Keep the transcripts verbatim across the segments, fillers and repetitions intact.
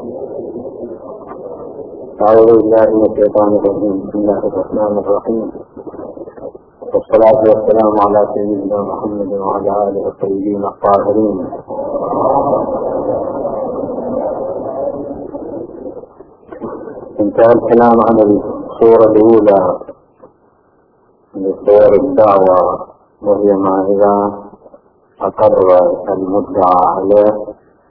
أعوذ بالله من الشيطان الرجيم. بسم الله الرحمن الرحيم، والصلاة والسلام على سيدنا محمد وعلى آله الطيبين الطاهرين. انتهى الكلام عن الصورة الأولى من صور الدعوة، وهي ما إذا أقر المدعى عليه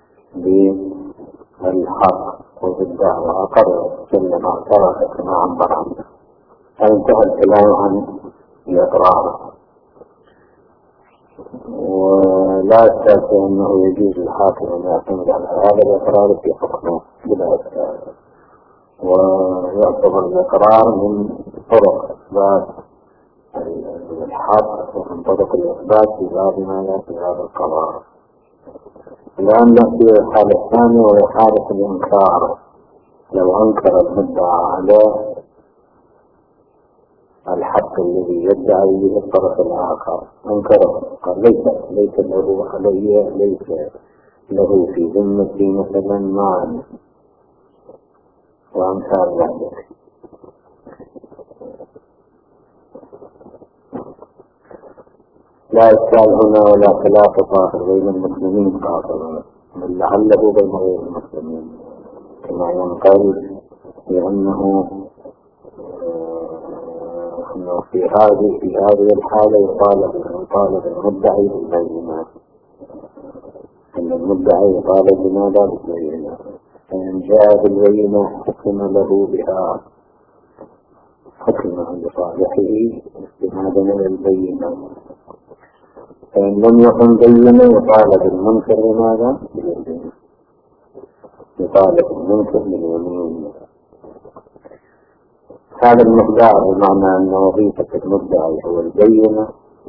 بالحق وبالدعوة، أقر كلمة اعترف كما عبر عنه. فانتهى الكلام عن الإقرار، ولا أشك أنه يجوز الحاكم أن يعتمد على هذا الإقرار في حكمه بلا إشكال، ويعتبر الإقرار من طرق إثبات الحق ومن طرق الإثبات في باب ما يأتي هذا القرار. الآن نأتي الحالة الثانية، وهي حالة الإنكار. لو أنكر المدعى عليه الحق الذي يدعي به الطرف الآخر، أنكره، قال ليس ليس له علي، ليس له في ذمتي مثلا مال وأمثال ذلك. لا إشكال هنا ولا خلاف ظاهر بين المسلمين قاطبا، بل لعله بين غير المسلمين، كما ينقل بأنه أنه في هذه في هذه الحالة يطالب يطالب المدعي بالبينات، أن المدعي يطالب بماذا؟ بالبينات. فإن جاء بالبينة حكم له بها، حكم لصالحه استنادا إلى البينة. فإن لم يكن بينة يطالب المنكر بماذا؟ باليمين، يطالب المنكر باليمين. هذا المقدار بمعنى أن وظيفة المدعي هو البينة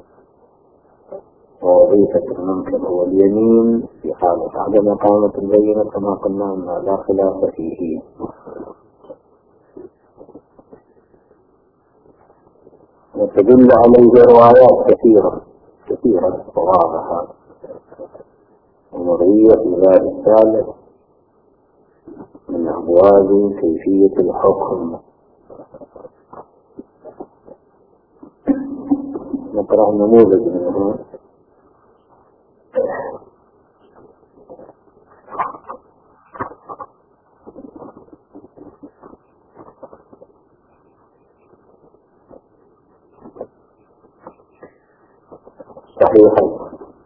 ووظيفة المنكر هو اليمين في حالة عدم إقامة البينة، كما قلنا أن لا خلاف فيه. وتدل عليه روايات كثيرة كثيرة واضحة ومرئية في باب الثالث من أبواب كيفية الحكم. نقرأ نموذج منه. صحيح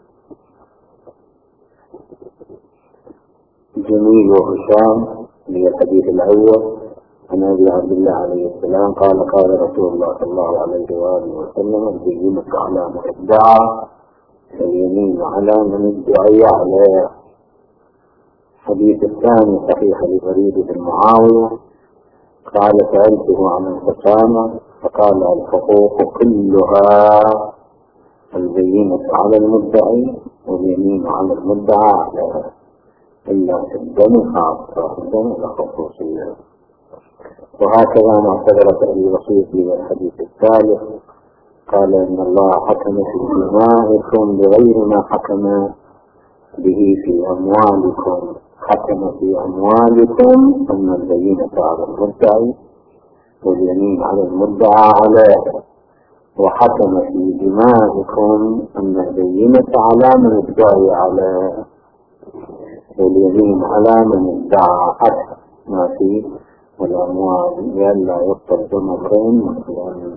جميل وهشام للحديث الأول عن أبي عبد الله عليه السلام قال قال رسول الله صلى الله عليه وآله وسلم: البينة على من ادعى، اليمين على من ادعي عليه. الحديث الثاني صحيح لبريد بن معاوية قال: سألته عن الحكامة فقال: الحقوق كلها البينة على المدعي واليمين على المدعى عليه، إلا في الدم خاصة، الدم إلى خصوصية. وهكذا ما اعتبرت أبي بصير في الحديث الثالث قال: إن الله حكم في دمائكم بغير ما حكم به في أموالكم، حكم في أموالكم أن البينة على المدعي واليمين على المدعى عليه، وحكم في دمائكم أن البينة على من ادعي عليه واليمين على من ادعى، حتى ما في والأموال لئلا يقتل دم امرئ مسلم.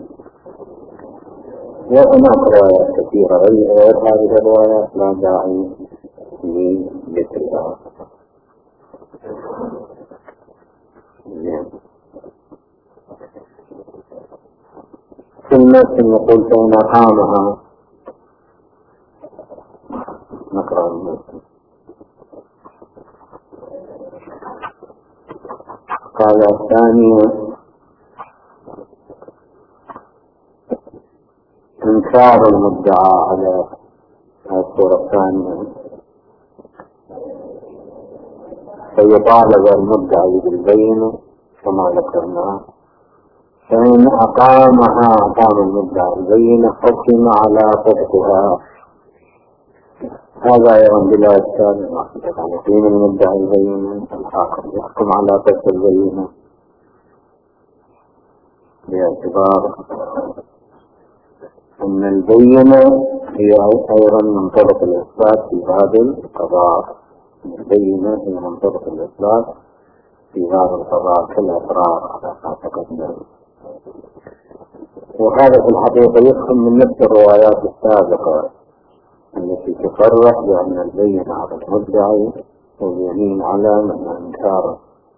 وهناك روايات كثيرة غير هذه الروايات لا داعي لذكرها. ثم نقول فإن أقامها، نقرأ المسلم. قال الثاني: إنكار المدعى على الصورة الثانية، فيطالب المدعي بالبينة كما ذكرنا. فإن أقامها أقام المدعي البينة حكم على صدقها، هذا يوم بلا إشكال على يقين المدعي البينة، الحاكم يحكم على قصة البينة باعتبار أن البينة هي أيضا من طرق الإثبات في باب القضاء. البينة هي من طرق الإثبات في باب القضاء كالأقرار على ما تقدم. وهذا في الحقيقة يفهم من نفس الروايات السابقة التي تصرح بأن البينة على المدعي واليمين على من أنكره.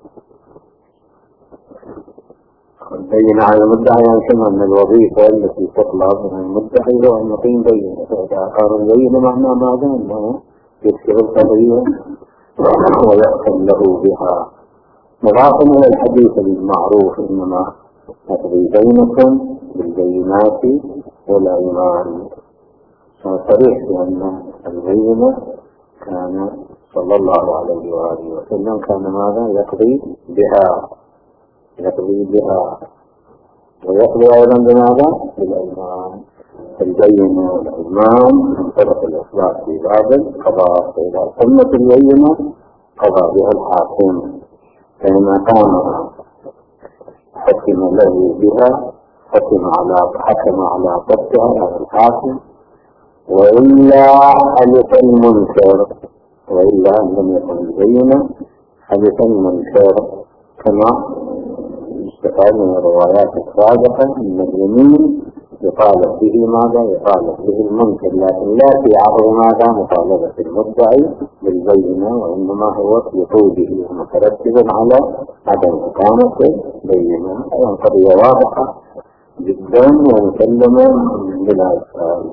البينة على المدعي يمكن أن الوظيفة التي تطلب من المدعي هو أن يقيم بينة، فإذا أقام البينة معناه ماذا؟ أنه يكسر القضية ويحكم له بها. مضافا إلى الحديث المعروف إنما يقضي بينكم بالبينات والأيمان، صريح بأن البينة كان صلى الله عليه وآله وسلم كان ماذا؟ يقضي بها يقضي بها ويقضي أيضا بماذا؟ بالأيمان. البينة والأيمان من طرق الإخلاص في باب القضاء، فإذا قمت البينة قضى بها الحاكم، فإن قام حكم له بها حكم على حكم على قصدها على الحاكم، وإلا حلف المنكر، وإلا أن لم يكن البينة حلف المنكر، كما استفاد من الروايات السابقة أن اليمين يطالب به ماذا؟ يطالب به المنكر، لكن لا في عرض ماذا؟ مطالبة المدعي بالبينة، وإنما هو يطوله مترتب على عدم إقامة البينة. القضية واضحة جدا ومسلمة بلا إشكال.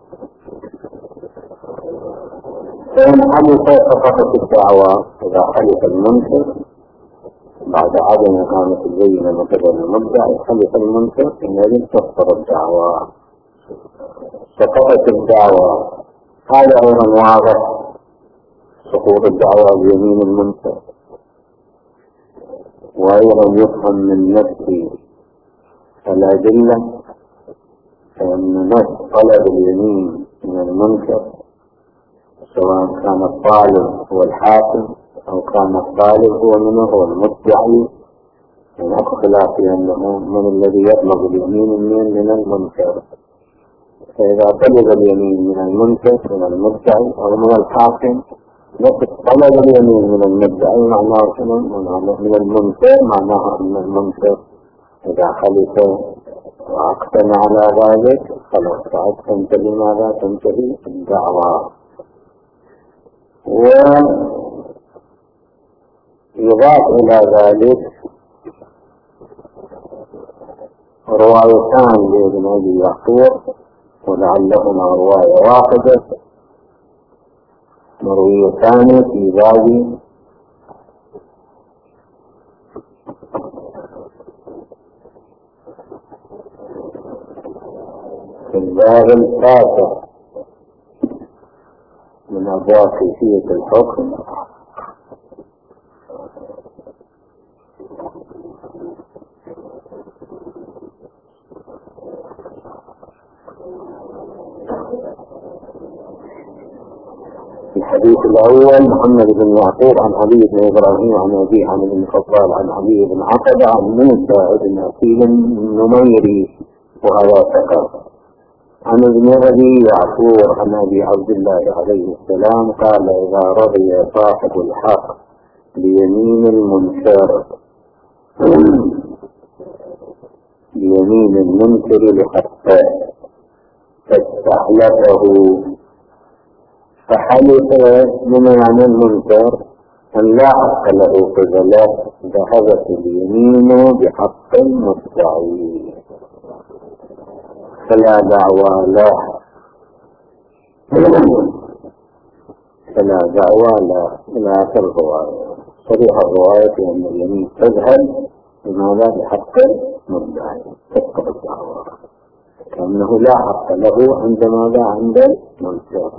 فإن حدث سقطت الدعوة، إذا حدث المنكر بعد عدم إقامة البينة من قبل المدعي حدث المنكر حينئذ تسقط الدعوة. سقطت الدعوة، هذا أيضا واضح سقوط الدعوة بيمين المنكر. وأيضا يفهم من نفس الأدلة فإن نفس طلب اليمين من المنكر سواء كان الطالب هو الحاكم أو كان الطالب هو منه هو المدعي، من اختلاف أنه من الذي يطلب اليمين من المنكر. فإذا طلب اليمين من المنكر من المدعي أو من الحاكم، نفس طلب اليمين من المدعي معناه من المنكر، معناه أن المنكر إذا خلف وأقسم على ذلك خلاص بعد تنتهي ماذا؟ تنتهي الدعوة. ويضاف إلى ذلك روايتان لابن أبي يعقوب ولعلهما رواية واحدة مرويتان في باب في الباب التاسع من أبواب كيفية الحكم. الحديث الأول محمد بن يعقوب عن علي بن إبراهيم عن أبيه عن ابن خطاب عن علي بن عقبة عن موسى بن أكيل النميري وهذا ثقة عن ابن أبي يعقوب عن أبي عبد الله عليه السلام قال إذا رضي صاحب الحق بيمين المنكر بيمين المنكر لحقه فاستحلفه فحلف من يعني المنكر أن لا حق له فزله ذهبت اليمين بحق المدعي فلا دعوى له فلا دعوى له إلى آخر الرواية. صريح الرواية أن اليمين تذهب بماذا؟ بحق المدعي تسقط الدعوى كأنه لا حق له عند ماذا؟ عند المنكر.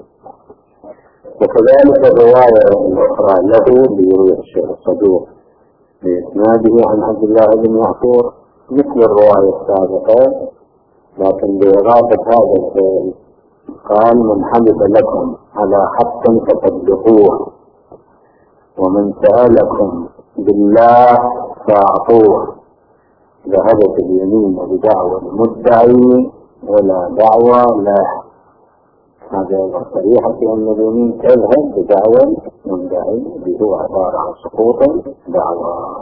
وكذلك الرواية الأخرى له بيروي الشيخ الصدوق بإسناده عن عبد الله بن يعقوب مثل الرواية السابقة، لكن بإضافة هذا الفعل قال من حلف لكم على حق فصدقوه، ومن سألكم بالله فأعطوه. ذهبت اليمين بدعوى المدعي ولا دعوى له. هذا صريحة في أن اليمين تذهب بدعوى المدعي اللي هو عبارة عن سقوط دعوى.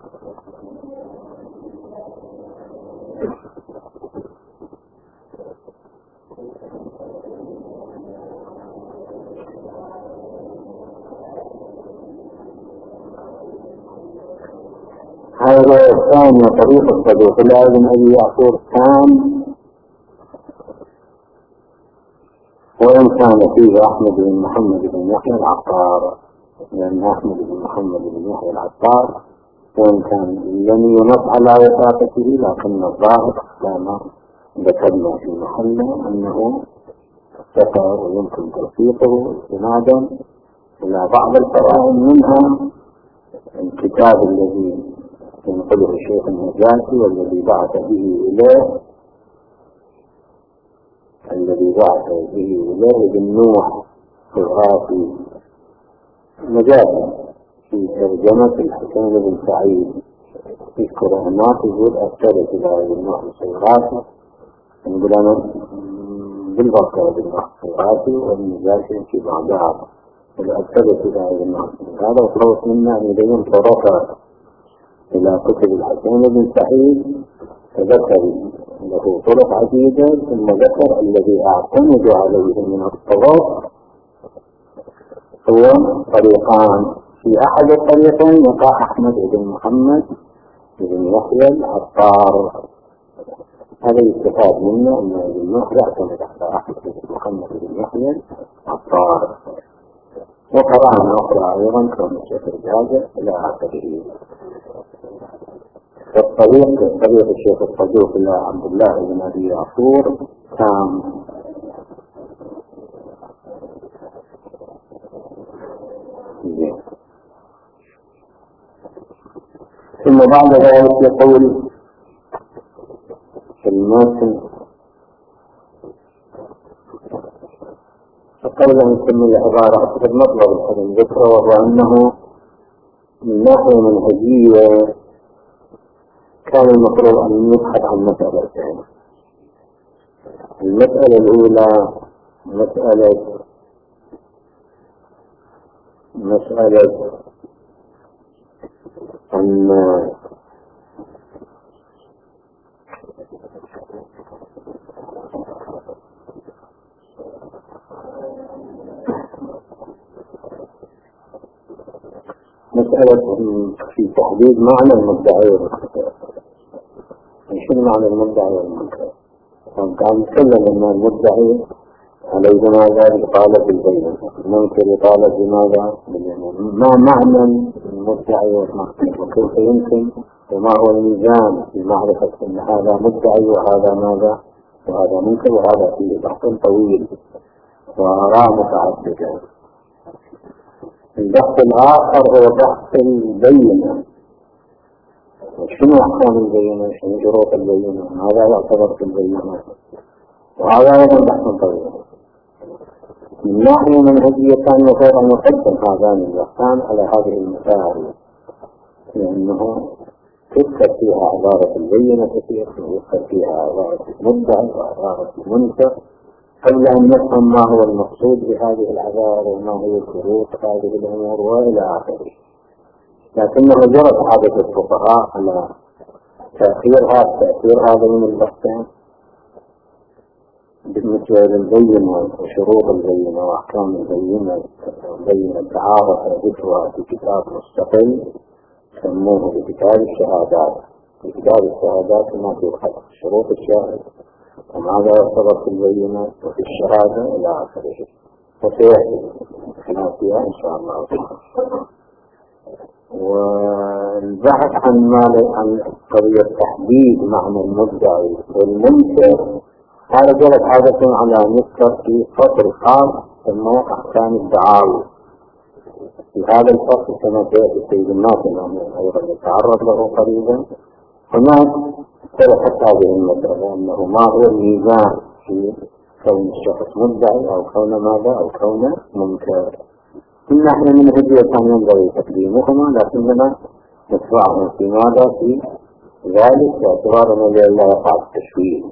هذا الثاني طريق الصدوق. لازم أبي يعقوب كان وإن كان فيه أحمد بن محمد بن يحيى العطار، لأن أحمد بن محمد بن يحيى العطار وإن كان لم ينص على وثاقته، لكن الظاهر كما ذكرنا في محله أنه سفر ويمكن توثيقه استنادا إلى بعض الفرائض، منها الكتاب الذي ينقله الشيخ النجاشي والذي بعث به إليه الذي بعث به إليه بن نوح الغافي مجازا في ترجمة الحسين بن سعيد. يذكر هناك يقول أكثرت إلى بن نوح الغافي، نقول أنا بالبصرة بن نوح الغافي والنجاشي في بغداد، والأكثرت إلى بن نوح هذا وطلبت منا أن يبين طرقا إلى كتب الحسين بن سعيد، فذكر له طرق عديدة، ثم ذكر الذي أعتمد عليه من الطرق هو طريقان. في أحد الطريقين يقع أحمد بن محمد بن يحيى العطار. هذا يستفاد منه أن ابن نوح يعتمد على أحمد بن محمد بن يحيى العطار. وقرأنا أخرى أيضا كون الشيخ الجازر إلى آخره. الطريق طريق الشيخ الصدوق إلى عبد الله بن أبي يعقوب كان ثم بعد ذلك يقول في الماتن فقبل أن نكمل عبارة في المطلب الذي ذكره، وهو أنه من ناحية منهجية كان المفروض أن يبحث عن مسألتين. المسألة الأولى مسألة مسألة أن مسألة في تحديد معنى المدعي والمنكر. شنو معنى المدعي والمنكر؟ كان نتكلم أن المدعي عليه ماذا يطالب بالبينة، المنكر يطالب بماذا؟ بالبينة. ما معنى المدعي والمنكر وكيف يمكن وما هو الميزان في معرفة أن هذا مدعي وهذا ماذا وهذا منكر؟ وهذا فيه بحث طويل وآراء متعددة. البحث الآخر هو بحث البينة. شنو أحكام البينة؟ شنو شروط البينة؟ ماذا يعتبر في البينة؟ وهذا أيضا بحث طويل. من ناحية منهجية كان يفضل أن يقدم هذان البحثان على هذه المسائل، لأنه تذكر فيها عبارة البينة كثير، ويذكر فيها عبارة المدعي وعبارة المنكر، قبل أن نفهم ما هو المقصود بهذه العبارة وما هي شروط هذه الأمور وإلى آخره. لكنه جرت عادة الفقهاء على تأثير هذا تأثير هذين البحثين بالنسبة للبينة وشروط البينة وأحكام البينة. البينة تعارف ذكرها في كتاب مستقل سموه بكتاب الشهادات. في كتاب الشهادات ما تؤخذ شروط الشاهد وماذا يعتبر في البينة وفي الشهادة إلى آخره، وسيأتي خلال فيها إن شاء الله. والبحث عن ماذا عن قضية تحديد معنى المدعي والمنكر هذا جرت عادة على نذكر في فصل خاص سموه أحكام الدعاوى. في هذا الفصل كما سيأتي سيد الناس أيضا يتعرض له قريبا. هناك طرحت هذه المسألة أنه ما هو الميزان في كون الشخص مدعي أو كون ماذا أو كون منكر. إن نحن من هدية أن ينبغي تقديمهما، لكننا ندفعهم في ماذا في ذلك باعتبار أن لا يقع التشويه.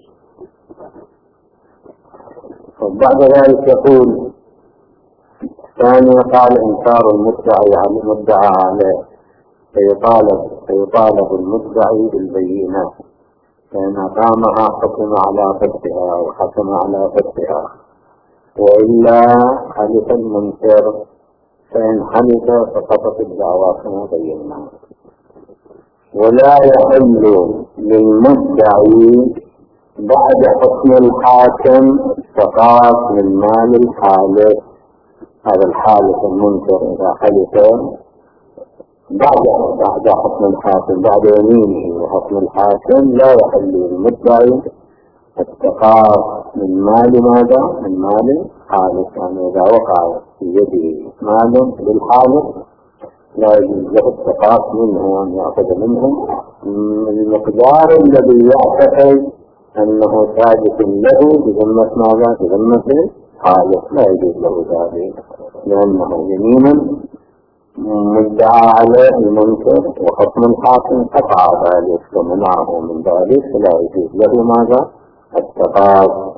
وبعد ذلك يقول ثانيا قال إنكار المدعي على المدعى عليه، فيطالب فيطالب المدعي بالبينات، فإن أقامها حكم على فتحها وحكم على فتحها، وإلا حدث المنكر، فإن حدث فقطت الدعوى كما بينا. ولا يحل للمدعي بعد حكم الحاكم استقاط من مال الحالف. هذا الحالف المنكر إذا حدث بعد بعد حكم الحاكم بعد يمينه وحكم الحاكم، لا يحل للمدعي استقاط من مال ماذا؟ من مال الحالف. يعني إذا وقع في يده مال للحالف لا يجوز له استقاط منه أن يأخذ منه المقدار الذي يعتقد أنه ثابت له بذمة ماذا؟ بذمة الحالف، لا يجوز له ذلك، لأنه يمينا مدعى عليه المنكر وحكم الحاكم قطع ذلك ومنعه من ذلك، فلا يجوز له ماذا؟ التقاط.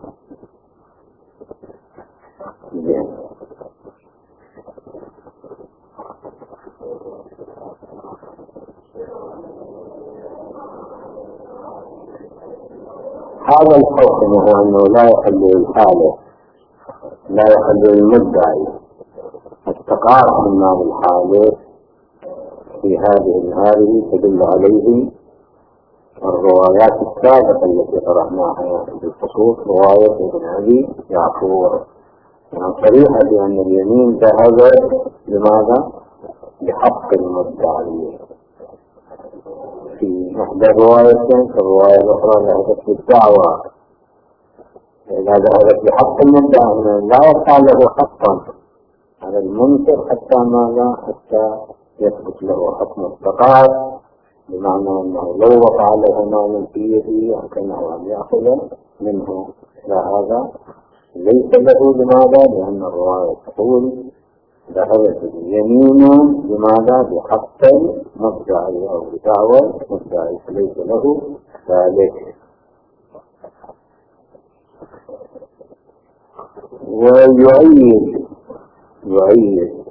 هذا الحكم هو أنه لا يحل للحالف لا يحل للمدعي التقاط من مال الحالف. في هذه هذه تدل عليه الروايات السابقة التي قرأناها بالخصوص رواية ابن أبي يعفور، يعني صريحة بأن اليمين ذهبت لماذا؟ بحق المدعي. في إحدى الروايتين في الرواية الأخرى ذهبت بالدعوة. إذا ذهبت بحق المدعي لا يبقى له حقا على المنكر حتى ماذا؟ حتى يثبت له حكم التقاط، بمعنى أنه لو وقع له مال في يده يمكنه أن يأخذ منه. لا، هذا ليس له. لماذا؟ لأن الرواية تقول ذهبت اليمين بماذا؟ بحق المدعي أو بدعوى المدعي، فليس له ذلك. ويؤيد يؤيد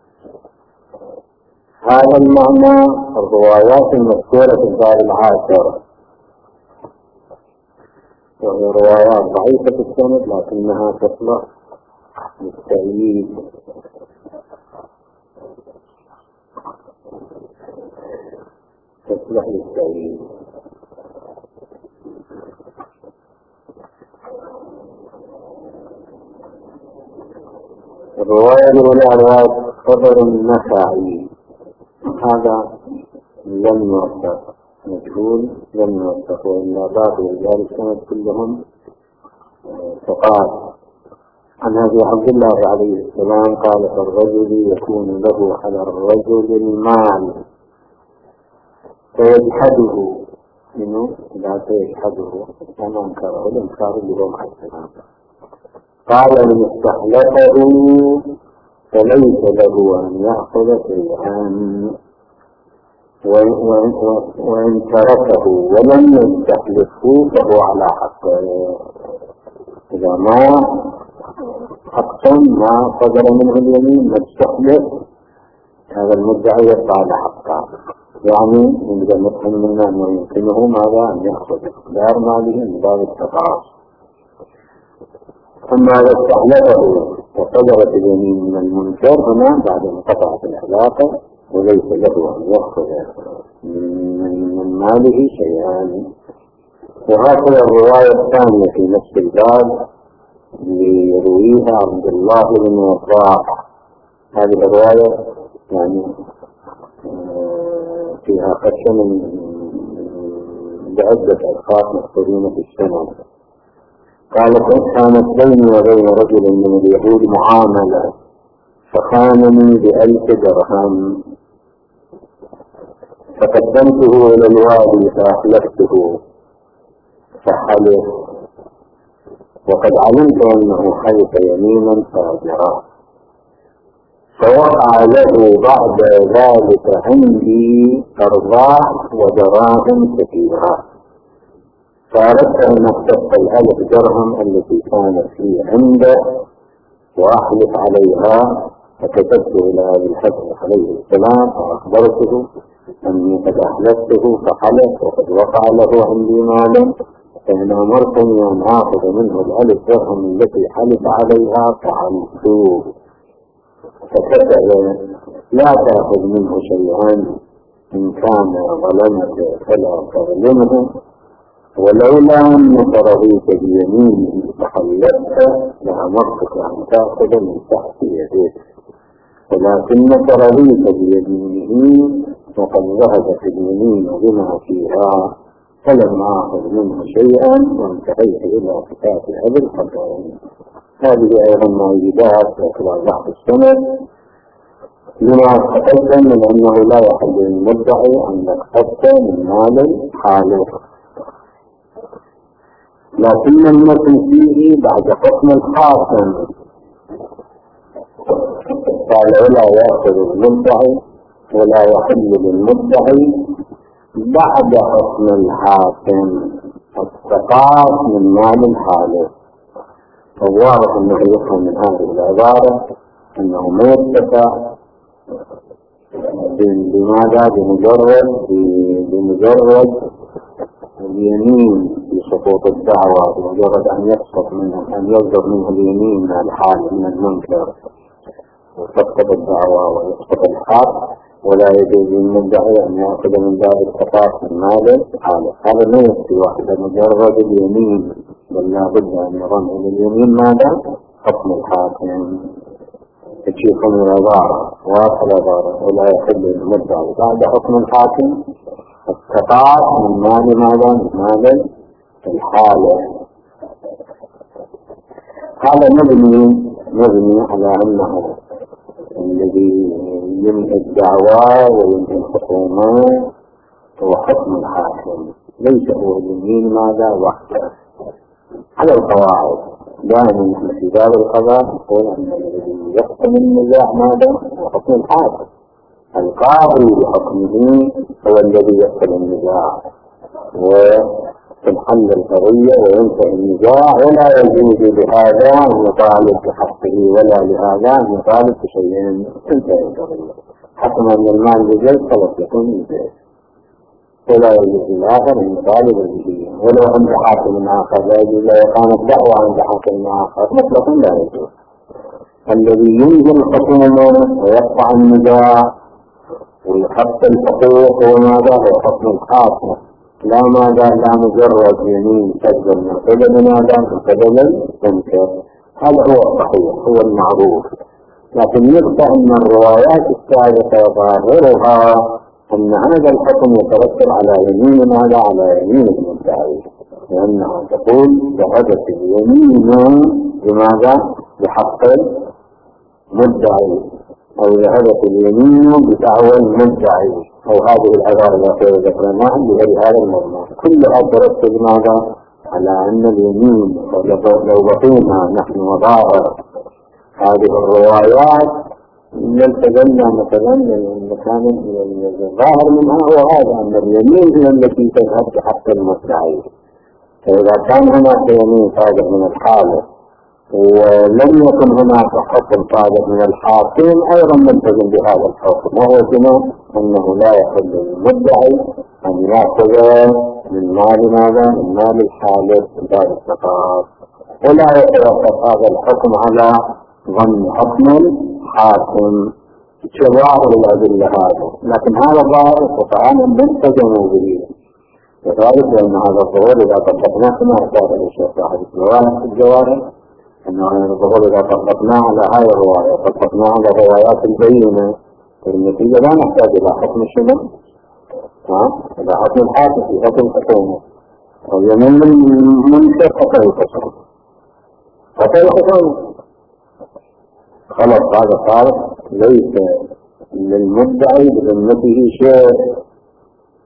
هذا المعنى الروايات المذكورة في الدار العاشرة، وهي روايات ضعيفة السند لكنها تصلح للتأييد. تصلح للتأييد. الرواية الأولى رواية خبر النخعي، هذا لم يوثق، مجهول لم يوثق، وإلا بعض رجال السند كلهم ثقات. عن أبي عبد الله عليه السلام قال: فالرجل يكون له على الرجل المال فيجحده منه لا فيجحده كما انكره الانكار لهم عليه السلام. قال: من استحلفه فليس له أن يأخذ شيئا، وإن تركه ولم يستحلفه فهو على حقه. إذا ما حقا ما صدر منه اليمين ما استحلف، هذا المدعي يبقى على حقه. يعني إذا نفهم منا أنه يمكنه ماذا؟ أن يأخذ إقدار ماله من باب التقاص. ثم إذا استحلفه وصدرت اليمين من المنكر هنا بعد انقطعت العلاقة وليس له أن يأخذ من ماله شيئا. وهكذا الرواية الثانية في نفس الباب ليرويها عبد الله بن وضاح. هذه الرواية يعني فيها خشن بعدة أشخاص مذكورين في السنة. قال: كانت بيني وبين رجل من اليهود معاملة فخانني بألف درهم، فقدمته إلى الوالي فأحلفته فحلف، وقد علمت أنه حلف يمينا فاجرا، فوقع له بعد ذلك عندي أرباح ودراهم كثيرة، فأردت أن أختص الألف درهم التي كانت لي عنده وأحلف عليها، فكتبت إلى أبي الحسن عليه السلام وأخبرته أني قد أحلفته فحلف وقد وقع له عندي مالا، فإن أمرتني أن آخذ منه الألف درهم التي حلف عليها فعلته. فكتب: لا تأخذ منه شيئا، إن كان ظلمك فلا تظلمه، ولولا أنك رضيت بيمينه فحلفت لأمرتك أن تأخذ من تحت يديك، ولكنك رضيت بيمينه وقد ذهبت اليمين بما فيها، فلم آخذ منه شيئا وانتهيت إلى كتاب أبي الحسن. هذه أيضا مؤيدات وخلال بحث السنة لما تقدم من أنه لا يحل للمدعي أن يقتص من مال حاله، لكن المتن فيه بعد حكم الحاكم قال: ولا يأخذ المدعي ولا يحل للمدعي بعد حكم الحاكم السقاط من مال الحالف. فالواضح أنه يفهم من هذه العبارة أنه ما يتفق بماذا بمجرد بمجرد اليمين في سقوط الدعوة، بمجرد أن يسقط منه أن يصدر منه اليمين من الحال من المنكر وتسقط الدعوة ويسقط الحق، ولا يجوز للمدعي أن يأخذ من باب السقاط من مال الحالف. هذا ما يكفي واحدة مجرد اليمين، بل لا بد أن يظن إلى اليمين ماذا؟ حكم الحاكم. تشيكم العبارة واصل عبارة: ولا يحل للمدعي بعد حكم الحاكم السقاط من مال ماذا؟ من مال الحالف. هذا مبني مبني على أنه الذي ينهي الدعوة وينهي الحكومة هو حكم الحاكم، ليس هو اليمين ماذا وحده. على القواعد دائما نحن في باب القضاء نقول أن الذي يحكم النزاع ماذا هو حكم الحاكم، القاضي بحكمه هو الذي يحكم النزاع وتنحل القضية وينتهي النزاع، ولا يجوز بهذا أن يطالب بحقه ولا لهذا أن يطالب بشيء، تنتهي القضية. حكم أن المال بجيد خلاص يكون بجيد، ولا يجوز الآخر أن يطالب به، ولو عند حاكم آخر لا يجوز، لو كانت دعوة عند حاكم آخر مطلقا لا يجوز. الذي ينهي الحكومة ويقطع النزاع ويحط الحقوق وماذا هو حكم الحاكم، لا ماذا لا مجرد يمين تجد من قبل ماذا من قبل المنكر. هذا هو الصحيح، هو المعروف. لكن يبقى أن الروايات السابقة ظاهرها أن هذا الحكم يترتب على يمين ماذا؟ على يمين المدعي، لأنها تقول ذهبت اليمين بماذا؟ بحق المدعي، أو ذهبت اليمين بدعوى المدعي، أو هذه العبارة التي ذكرناها بغير هذا المضمون، كلها ترتب ماذا؟ على أن اليمين. لو بقينا نحن وظاهر هذه الروايات نلتزمنا مثلا المكان الظاهر منها هو هذا، أن اليمين هي التي تذهب بحق المدعي. فإذا كان هناك يمين صادر من الحالة ولم يكن هناك حكم صادر من الحاكم أيضا نلتزم بهذا الحكم، وهو كما أنه لا يحل للمدعي أن يأخذ من مال ماذا؟ من مال الحالة باب السقاط، ولا يتوقف هذا الحكم على ظن حكم الحاكم شظاهر الأدلة هذا. لكن هذا ظاهر وفعلا نلتزم به، وذلك لأن هذا الظهور إذا طبقناه كما أشار الشيخ صاحب الجواهر أنه الظهور إذا طبقناه على هذه الرواية وطبقناه على الروايات البينة، النتيجة لا نحتاج إلى حكم الشبه، إلى حكم الحاكم في حكم الحكومة، أو يمين المنكر قتل الحكومة قتل الحكومة خلاص. هذا صار ليس للمدعي بذمته شيء،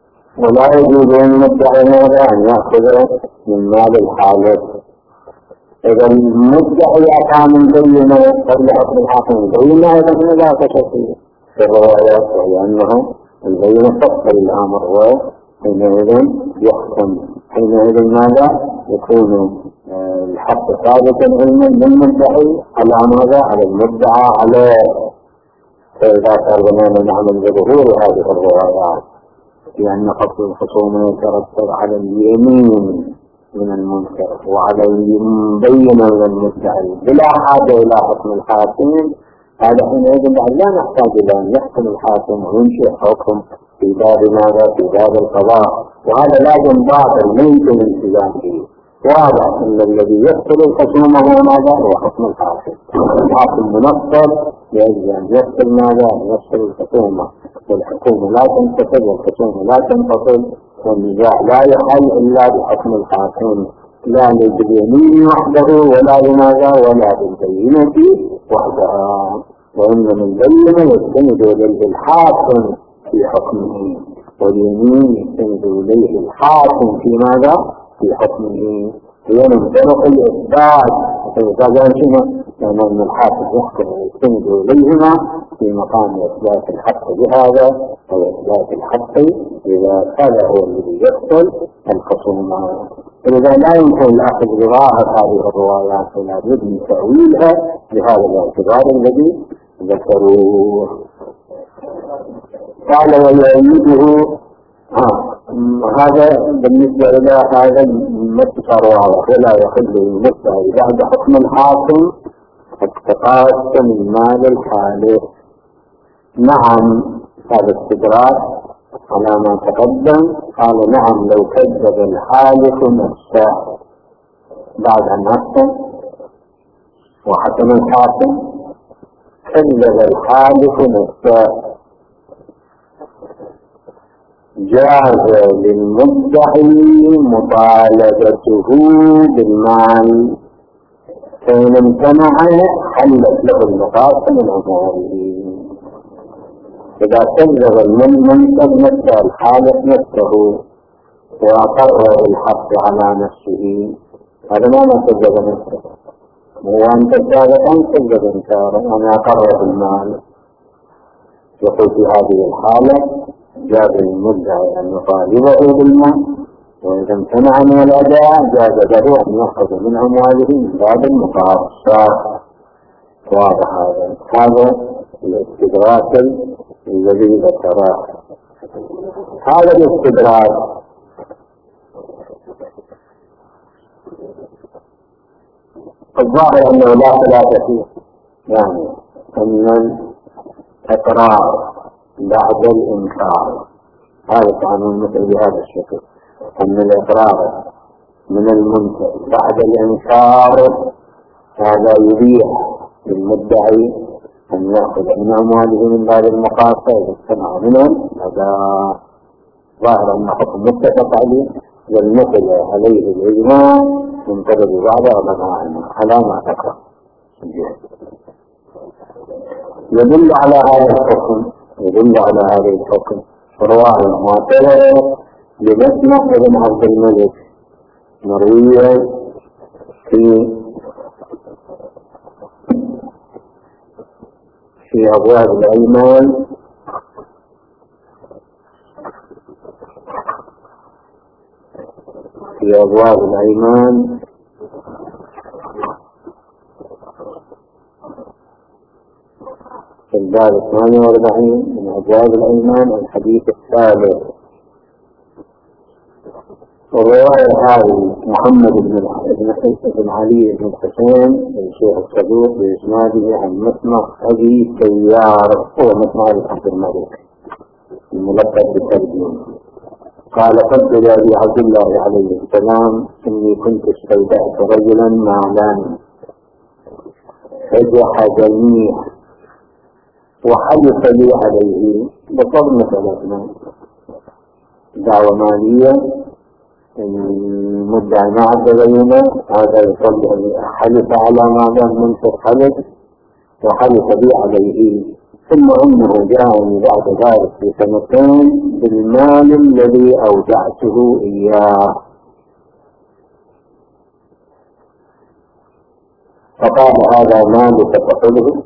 ولا يجوز للمدعي ماذا؟ أن يأخذ من مال الحالة. إذا المدعي أتى من بينة قبل حكم الحاكم البينة أيضا لا تشكي في الروايات، وهي أنه البينة تقبل الأمر وحينئذ يحكم. حينئذ ماذا؟ يكون الحق ثابتا للمدعي على ماذا؟ على المدعى على. فإذا كان نعمل بظهور هذه الروايات لأن قصد الخصوم يترتب على اليمين من المنكر وعلى المبين من المدعي بلا حاجة إلى حكم الحاكم، هذا حينئذ لا نحتاج إلى أن يحكم الحاكم وينشئ حكم في باب ماذا؟ في باب القضاء، وهذا لازم باطل لا يمكن الالتزام به. واضح أن الذي يقتل الخصوم هو ماذا؟ هو حكم الحاكم. الحاكم منصب يجب أن يقتل ماذا؟ أن يقتل الخصومة، والحكومة لا تنتصر والخصومة لا تنتصر، والنزاع لا يحل إلا بحكم الحاكم، لا لليمين وحده ولا لماذا؟ ولا بالبينة وحدها، وإنما البينة يستند إليه الحاكم في حكمه، واليمين يستند إليه الحاكم في ماذا؟ في حكمه. ومن طرق الإثبات فإذا شنو؟ لأن الحاكم يحكم ويستند إليهما في مقام إثبات الحق بهذا أو إثبات الحق إذا كان هو الذي يقتل الخصومة. فإذا لا يمكن الأخذ بظاهر هذه الروايات ولا بد من تأويلها بهذا الاعتبار الذي ذكروه. قال ويؤيده هذا بالنسبة إلى هذا المسكر ولا يحل المسكر بعد حكم الحاكم اقتقاص من مال الحالف. نعم هذا استدراك على ما تقدم. قال نعم لو كذب الحالف نفسه بعد أن حكم وحكم الحاكم كذب الحالف نفسه جاز للمدعي مطالبته بالمال، فإن امتنع حلت له المقاصد من أمواله. إذا كذب المنصب نفسه الحالف نفسه وأقر الحق على نفسه، هذا ما كذب نفسه، وأنت سابقا كذب انكارا أنا أقر بالمال. يقول في هذه الحالة جاز للمدعي أن يطالبه بالمال، وإذا امتنع من الأداء جاز له أن يأخذ من أمواله من باب المقاصة. واضح هذا هذا الاستدراك الذي ذكره. هذا الاستدراك الظاهر أنه لا خلاف فيه، يعني أن الإقرار بعد الإنكار هذا قانون مثل بهذا الشكل، أن الإقرار من المنكر بعد الإنكار هذا يبيح للمدعي أن يأخذ من أمواله من باب المقاصة إذا اجتمع منهم. هذا ظاهر أن حكم متفق عليه والمثل عليه الإجماع منتظر بعد علماء على ما ذكر. يدل على هذا الحكم يدل على هذا الحكم رواية معتبرة لمسمع ابن عبد الملك مروية في في أبواب الأيمان في أبواب الأيمان في الباب الثاني والأربعين من أبواب الأيمان الحديث الثالث. والرواية هذه محمد بن بن علي بن الحسين الشيخ الصدوق بإسناده عن مسمع أبي سيار هو مسمع عبد الملك الملقب بالترجمة. قال قد أبي عبد الله عليه السلام إني كنت استودعت رجلا مالا فجحدني وحلف لي عليه بصدمة ثلاثنا دعوة مالية المدعي ما عد بينه هذا يصل حلف على ماذا منصر حلف وحلف لي عليه، ثم انه جاءني بعد ذلك في سنتين بالمال الذي اودعته اياه. فقال هذا مالك فخذه،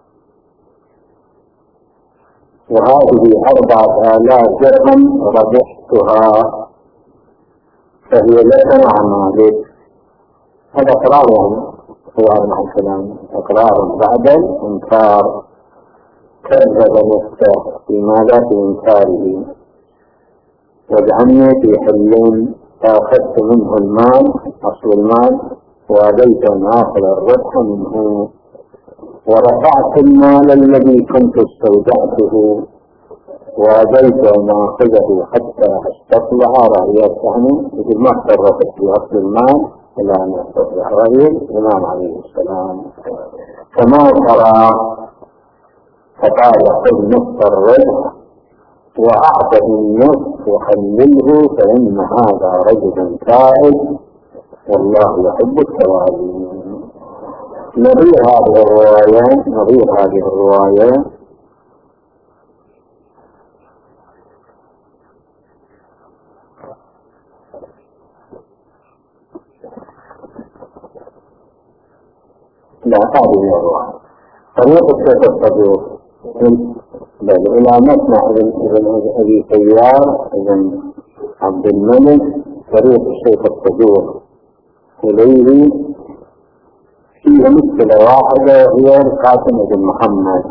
وهذه أربعة آلاف درهم ربحتها فهي لك مع مالك. هذا إقرار يعني مع الكلام، إقرار بعد الإنكار. كذب نفسه في ماذا في إنكاره، واجعلني في حل فأخذت منه المال أصل المال وأبيت أن آخذ الربح منه، ورفعت المال الذي كنت استودعته وأبيت أن آخذه حتى استطلع رأيات يعني مثل ما تصرفت في أصل المال إلى أن يستطلع رأي الإمام عليه السلام كما ترى. فقال خذ نصف الربح وأعطه النصف وحلله فإن هذا رجل تائب والله يحب التوابين. نظير هذه الرواية نظير هذه الرواية لا هذه الرواية طريقة التصديق بل إلى مسمع ابن أبي سيار ابن عبد الملك طريق الشيخ الصدوق إليه فيه مشكلة واحدة هي القاسم بن محمد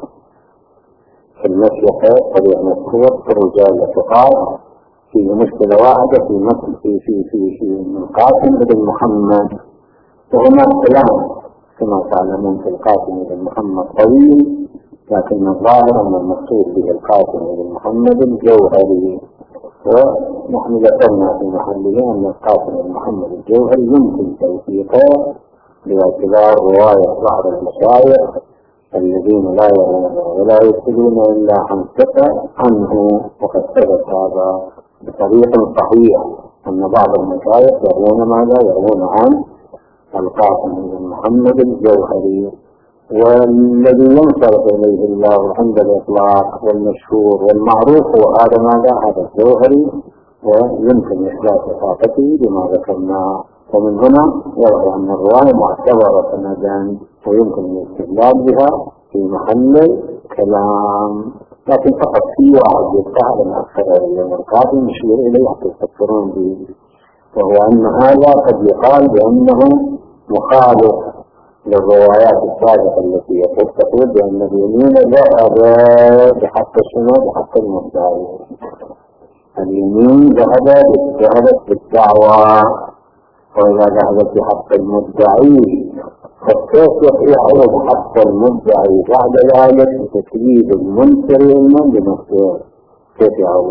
في المشيخة طريق مذكور في الرجال الثقات. فيه مشكلة واحدة في مثل في في في في القاسم بن محمد، وهناك كلام كما تعلمون في القاسم بن محمد طويل، لكن الظاهر أن المقصود به القاسم بن محمد الجوهري، ونحن ذكرنا في محله أن القاسم بن محمد الجوهري يمكن توثيقه باعتبار رواية بعض المشايخ الذين لا يرون ولا يرسلون إلا عن ثقة عنه، وقد ثبت هذا بطريق صحيح أن بعض المشايخ يرون ماذا يرون عن القاسم بن محمد الجوهري. والذي ينصرف إليه الله عند الإطلاق والمشهور والمعروف هو هذا ماذا هذا الجوهري، ويمكن إثبات ثقته بما ذكرناه. ومن هنا يرى أن الرواية معتبرة سندا ويمكن الاستدلال بها في محل كلام، لكن فقط في واحد يستعد من أكثر اليوم القادم يشير إليه حتى تفكرون به، وهو أن هذا قد يقال بأنه مخالف للروايات السابقة التي تقول بأن اليمين ذهب بحق الشنو بحق المدعي. اليمين ذهبت بالدعوة، وإذا ذهبت بحق المدعي فكيف يعود حق المدعي بعد ذلك بتكليد المنكر من بنفسه؟ كيف يعود؟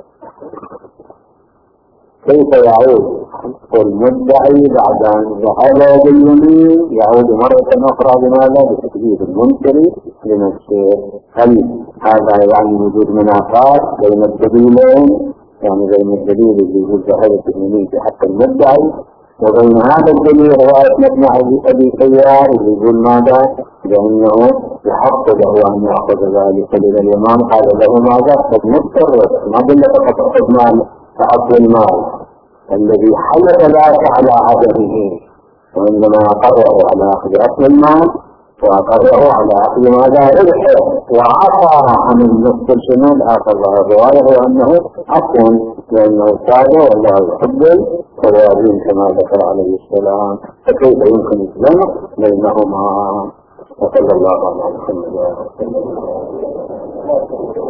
كيف يعود حق المدعي بعد أن ذهب باليمين يعود مرة أخرى بماذا؟ بتكليد المنكر لنفسه. هل هذا يعني وجود منافات بين الدليلين، يعني بين الدليل اللي يقول ذهبت باليمين في حق المدعي وبين هذا الدليل رواية مبنى أبي سيار اللي يقول ماذا؟ لأنه يحق له أن يأخذ ذلك إلى الإمام قال له ماذا؟ قد مضطر ما قلنا فقط أخذ مال فأصل المال الذي حلف ذاك على عدمه، وإنما أقره على أخذ أصل المال وأقره على أخذ ماذا؟ ربحه، وعطى عن النصف الشمال آخر الرواية هو أنه عفوا لأنه ساده والله يحب التوابين كما ذكر عليه السلام. فكيف يمكن الجمع بينهما؟ وصلى الله على محمد وعلى آله وصحبه.